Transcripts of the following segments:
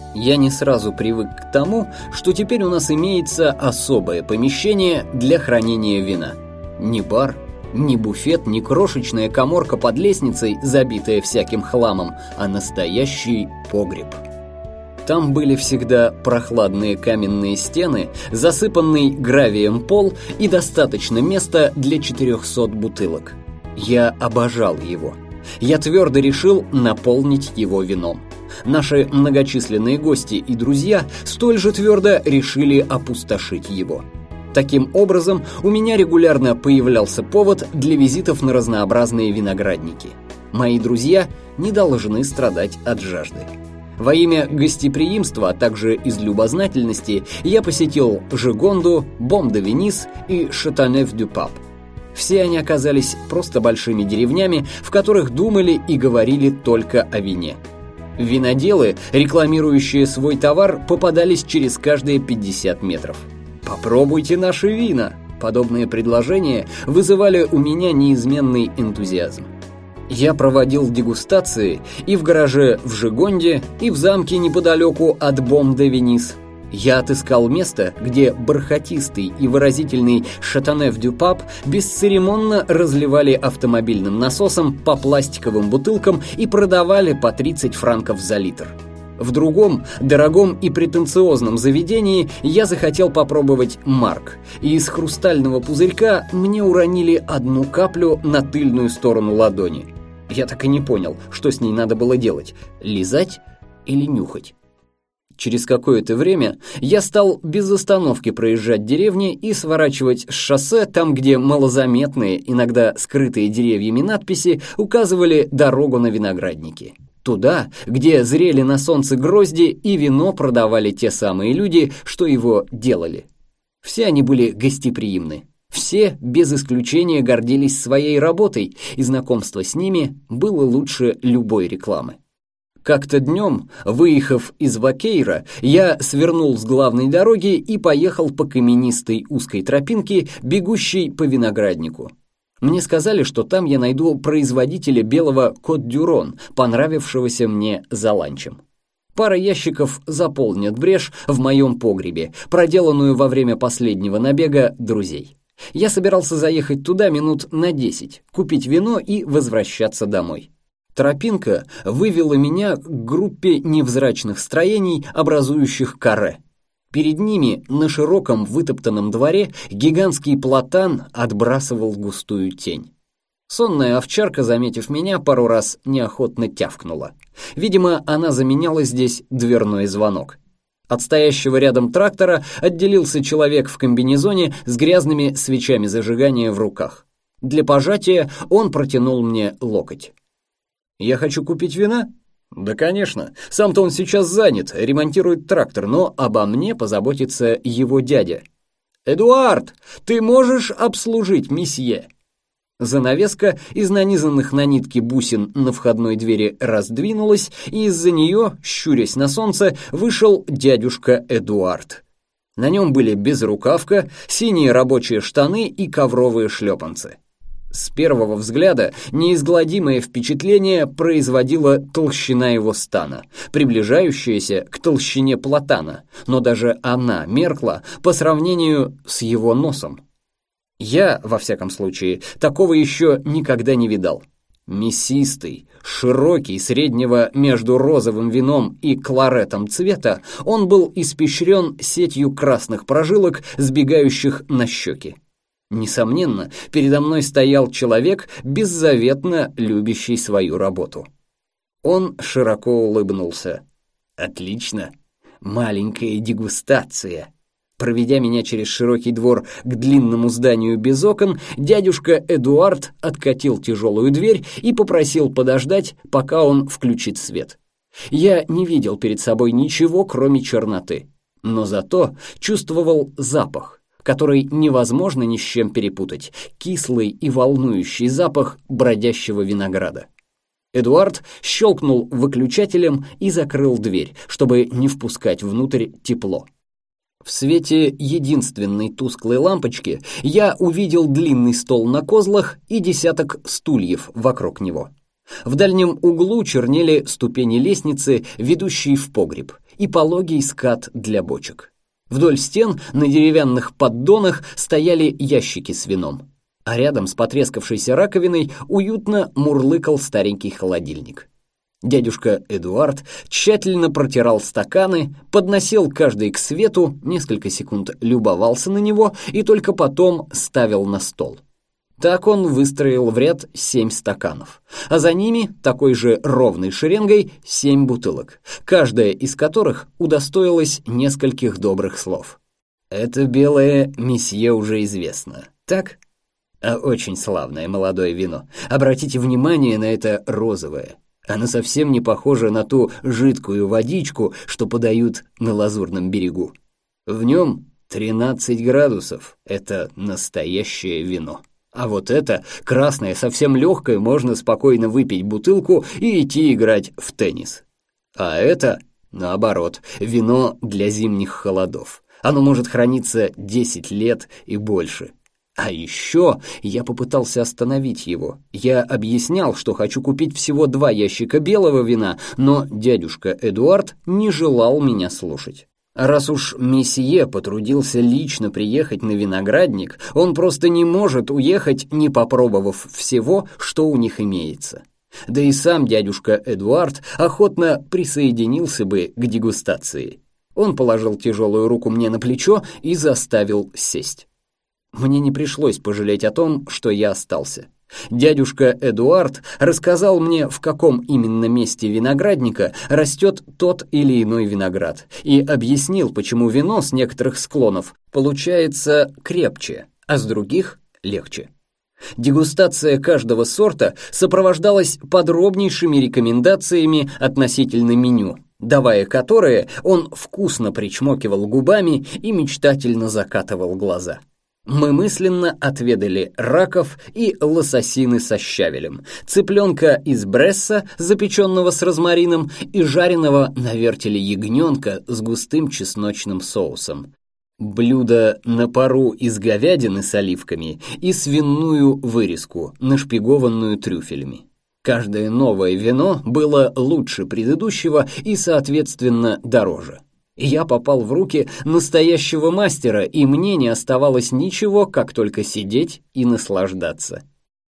Я не сразу привык к тому, что теперь у нас имеется особое помещение для хранения вина. Ни бар, ни буфет, ни крошечная каморка под лестницей, забитая всяким хламом, а настоящий погреб. Там были всегда прохладные каменные стены, засыпанный гравием пол и достаточно места для 400 бутылок. Я обожал его. Я твердо решил наполнить его вином. Наши многочисленные гости и друзья столь же твердо решили опустошить его. Таким образом, у меня регулярно появлялся повод для визитов на разнообразные виноградники. Мои друзья не должны страдать от жажды. Во имя гостеприимства, а также из любознательности, я посетил Жигонду, Бом-де-Венис и Шатанев-дю-Пап. Все они оказались просто большими деревнями, в которых думали и говорили только о вине. Виноделы, рекламирующие свой товар, попадались через каждые 50 метров. «Попробуйте наши вина!» Подобные предложения вызывали у меня неизменный энтузиазм. Я проводил дегустации и в гараже в Жигонде, и в замке неподалеку от Бом-де-Венис. Я отыскал место, где бархатистый и выразительный Шатанев-дю-Пап бесцеремонно разливали автомобильным насосом по пластиковым бутылкам и продавали по 30 франков за литр. В другом, дорогом и претенциозном заведении я захотел попробовать марк, и из хрустального пузырька мне уронили одну каплю на тыльную сторону ладони. Я так и не понял, что с ней надо было делать – лизать или нюхать. Через какое-то время я стал без остановки проезжать деревни и сворачивать с шоссе там, где малозаметные, иногда скрытые деревьями надписи указывали дорогу на виноградники. Туда, где зрели на солнце грозди и вино продавали те самые люди, что его делали. Все они были гостеприимны. Все, без исключения, гордились своей работой, и знакомство с ними было лучше любой рекламы. Как-то днем, выехав из Вакейра, я свернул с главной дороги и поехал по каменистой узкой тропинке, бегущей по винограднику. Мне сказали, что там я найду производителя белого Кот-дюрон, понравившегося мне за ланчем. Пара ящиков заполнят брешь в моем погребе, проделанную во время последнего набега друзей. Я собирался заехать туда минут на 10, купить вино и возвращаться домой. Тропинка вывела меня к группе невзрачных строений, образующих каре. Перед ними на широком вытоптанном дворе гигантский платан отбрасывал густую тень. Сонная овчарка, заметив меня, пару раз неохотно тявкнула. Видимо, она заменяла здесь дверной звонок. От стоящего рядом трактора отделился человек в комбинезоне с грязными свечами зажигания в руках. Для пожатия он протянул мне локоть. «Я хочу купить вина?» «Да, конечно. Сам-то он сейчас занят, ремонтирует трактор, но обо мне позаботится его дядя». «Эдуард, ты можешь обслужить месье?» Занавеска из нанизанных на нитки бусин на входной двери раздвинулась, и из-за нее, щурясь на солнце, вышел дядюшка Эдуард. На нем были безрукавка, синие рабочие штаны и ковровые шлепанцы. С первого взгляда неизгладимое впечатление производила толщина его стана, приближающаяся к толщине платана, но даже она меркла по сравнению с его носом. Я, во всяком случае, такого еще никогда не видал. Мясистый, широкий, среднего между розовым вином и кларетом цвета, он был испещрен сетью красных прожилок, сбегающих на щеки. Несомненно, передо мной стоял человек, беззаветно любящий свою работу. Он широко улыбнулся. «Отлично! Маленькая дегустация!» Проведя меня через широкий двор к длинному зданию без окон, дядюшка Эдуард откатил тяжелую дверь и попросил подождать, пока он включит свет. Я не видел перед собой ничего, кроме черноты, но зато чувствовал запах, который невозможно ни с чем перепутать, кислый и волнующий запах бродящего винограда. Эдуард щелкнул выключателем и закрыл дверь, чтобы не впускать внутрь тепло. В свете единственной тусклой лампочки я увидел длинный стол на козлах и десяток стульев вокруг него. В дальнем углу чернели ступени лестницы, ведущие в погреб, и пологий скат для бочек. Вдоль стен на деревянных поддонах стояли ящики с вином, а рядом с потрескавшейся раковиной уютно мурлыкал старенький холодильник. Дядюшка Эдуард тщательно протирал стаканы, подносил каждый к свету, несколько секунд любовался на него и только потом ставил на стол. Так он выстроил в ряд 7 стаканов, а за ними, такой же ровной шеренгой, 7 бутылок, каждая из которых удостоилась нескольких добрых слов. «Это белое месье уже известно, так? А очень славное молодое вино. Обратите внимание на это розовое. Оно совсем не похоже на ту жидкую водичку, что подают на Лазурном берегу. В нем 13 градусов. Это настоящее вино. А вот это, красное, совсем легкое, можно спокойно выпить бутылку и идти играть в теннис. А это, наоборот, вино для зимних холодов. Оно может храниться 10 лет и больше. А еще я попытался остановить его. Я объяснял, что хочу купить всего 2 ящика белого вина, но дядюшка Эдуард не желал меня слушать. Раз уж месье потрудился лично приехать на виноградник, он просто не может уехать, не попробовав всего, что у них имеется. Да и сам дядюшка Эдуард охотно присоединился бы к дегустации. Он положил тяжелую руку мне на плечо и заставил сесть. Мне не пришлось пожалеть о том, что я остался. Дядюшка Эдуард рассказал мне, в каком именно месте виноградника растет тот или иной виноград, и объяснил, почему вино с некоторых склонов получается крепче, а с других — легче. Дегустация каждого сорта сопровождалась подробнейшими рекомендациями относительно меню, давая которые он вкусно причмокивал губами и мечтательно закатывал глаза. Мы мысленно отведали раков и лососины со щавелем, цыпленка из Бресса, запеченного с розмарином, и жареного на вертеле ягненка с густым чесночным соусом, блюдо на пару из говядины с оливками и свиную вырезку, нашпигованную трюфелями. Каждое новое вино было лучше предыдущего и, соответственно, дороже. Я попал в руки настоящего мастера, и мне не оставалось ничего, как только сидеть и наслаждаться.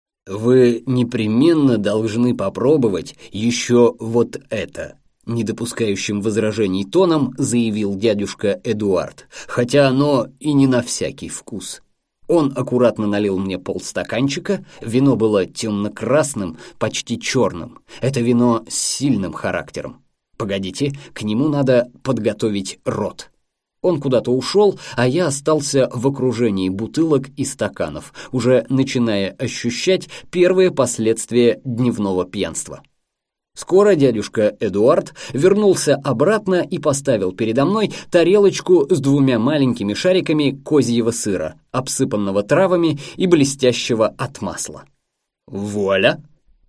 «Вы непременно должны попробовать еще вот это», не допускающим возражений тоном заявил дядюшка Эдуард, хотя оно и не на всякий вкус. Он аккуратно налил мне полстаканчика, вино было темно-красным, почти черным. Это вино с сильным характером. Погодите, к нему надо подготовить рот. Он куда-то ушел, а я остался в окружении бутылок и стаканов, уже начиная ощущать первые последствия дневного пьянства. Скоро дядюшка Эдуард вернулся обратно и поставил передо мной тарелочку с 2 маленькими шариками козьего сыра, обсыпанного травами и блестящего от масла. «Вуаля!»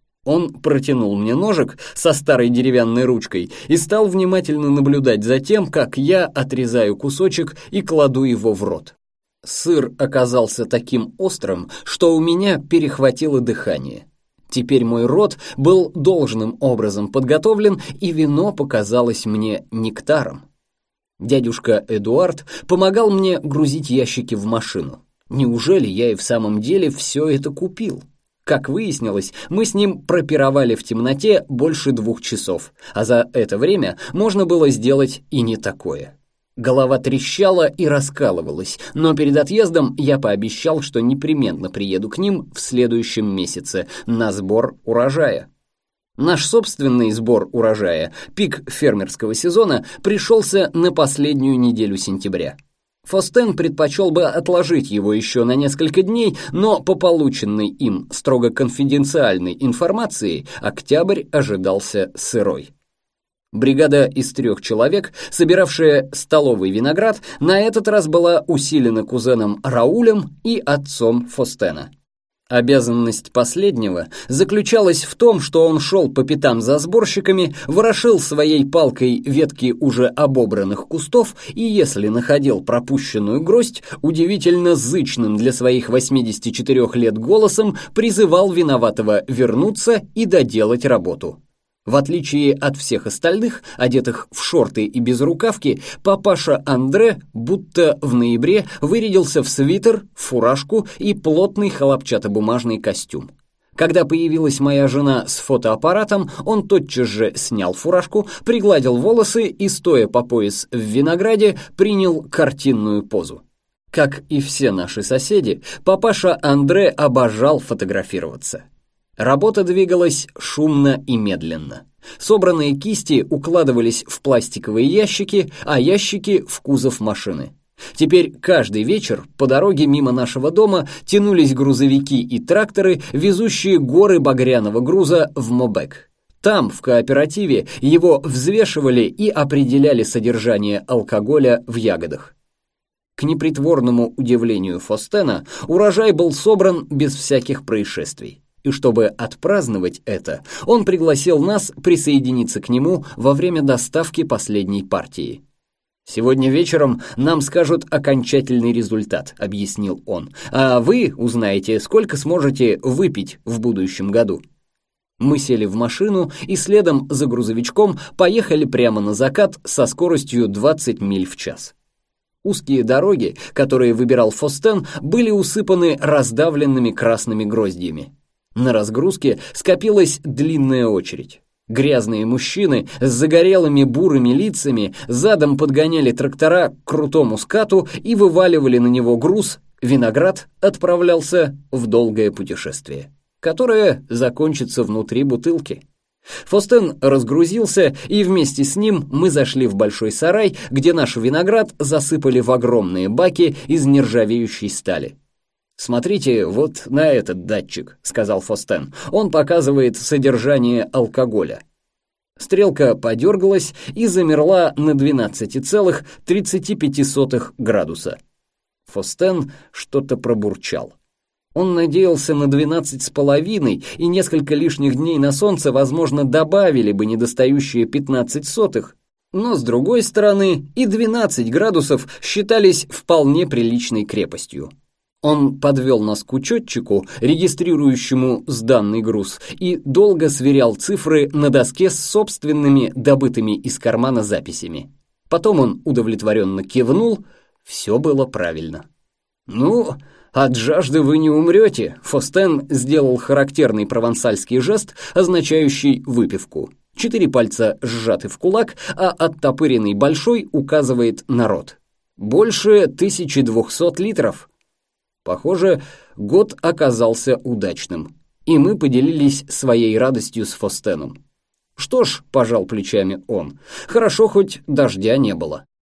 Он протянул мне ножик со старой деревянной ручкой и стал внимательно наблюдать за тем, как я отрезаю кусочек и кладу его в рот. Сыр оказался таким острым, что у меня перехватило дыхание. Теперь мой рот был должным образом подготовлен, и вино показалось мне нектаром. Дядюшка Эдуард помогал мне грузить ящики в машину. Неужели я и в самом деле все это купил? Как выяснилось, мы с ним пропировали в темноте больше 2 часов, а за это время можно было сделать и не такое. Голова трещала и раскалывалась, но перед отъездом я пообещал, что непременно приеду к ним в следующем месяце на сбор урожая. Наш собственный сбор урожая, пик фермерского сезона, пришелся на последнюю неделю сентября. Фостен предпочел бы отложить его еще на несколько дней, но по полученной им строго конфиденциальной информации октябрь ожидался сырой. Бригада из 3 человек, собиравшая столовый виноград, на этот раз была усилена кузеном Раулем и отцом Фостена. Обязанность последнего заключалась в том, что он шел по пятам за сборщиками, ворошил своей палкой ветки уже обобранных кустов и, если находил пропущенную гроздь, удивительно зычным для своих 84 лет голосом призывал виноватого вернуться и доделать работу. В отличие от всех остальных, одетых в шорты и безрукавки, папаша Андре будто в ноябре вырядился в свитер, фуражку и плотный хлопчатобумажный костюм. Когда появилась моя жена с фотоаппаратом, он тотчас же снял фуражку, пригладил волосы и, стоя по пояс в винограде, принял картинную позу. Как и все наши соседи, папаша Андре обожал фотографироваться. Работа двигалась шумно и медленно. Собранные кисти укладывались в пластиковые ящики, а ящики в кузов машины. Теперь каждый вечер по дороге мимо нашего дома тянулись грузовики и тракторы, везущие горы багряного груза в Мобек. Там, в кооперативе, его взвешивали и определяли содержание алкоголя в ягодах. К непритворному удивлению Фостена, урожай был собран без всяких происшествий. И чтобы отпраздновать это, он пригласил нас присоединиться к нему во время доставки последней партии. «Сегодня вечером нам скажут окончательный результат», — объяснил он, «а вы узнаете, сколько сможете выпить в будущем году». Мы сели в машину и следом за грузовичком поехали прямо на закат со скоростью 20 миль в час. Узкие дороги, которые выбирал Фостен, были усыпаны раздавленными красными гроздьями. На разгрузке скопилась длинная очередь. Грязные мужчины с загорелыми бурыми лицами задом подгоняли трактора к крутому скату и вываливали на него груз. Виноград отправлялся в долгое путешествие, которое закончится внутри бутылки. Фостен разгрузился, и вместе с ним мы зашли в большой сарай, где наш виноград засыпали в огромные баки из нержавеющей стали. «Смотрите вот на этот датчик», — сказал Фостен. «Он показывает содержание алкоголя». Стрелка подергалась и замерла на 12,35 градуса. Фостен что-то пробурчал. Он надеялся на 12,5, и несколько лишних дней на солнце, возможно, добавили бы недостающие 15 сотых. Но, с другой стороны, и 12 градусов считались вполне приличной крепостью. Он подвел нас к учетчику, регистрирующему сданный груз, и долго сверял цифры на доске с собственными, добытыми из кармана записями. Потом он удовлетворенно кивнул, все было правильно. «Ну, от жажды вы не умрете», — Фостен сделал характерный провансальский жест, означающий выпивку. 4 пальца сжаты в кулак, а оттопыренный большой указывает на рот. «Больше 1200 литров». Похоже, год оказался удачным, и мы поделились своей радостью с Фостеном. «Что ж», — пожал плечами он, — «хорошо, хоть дождя не было».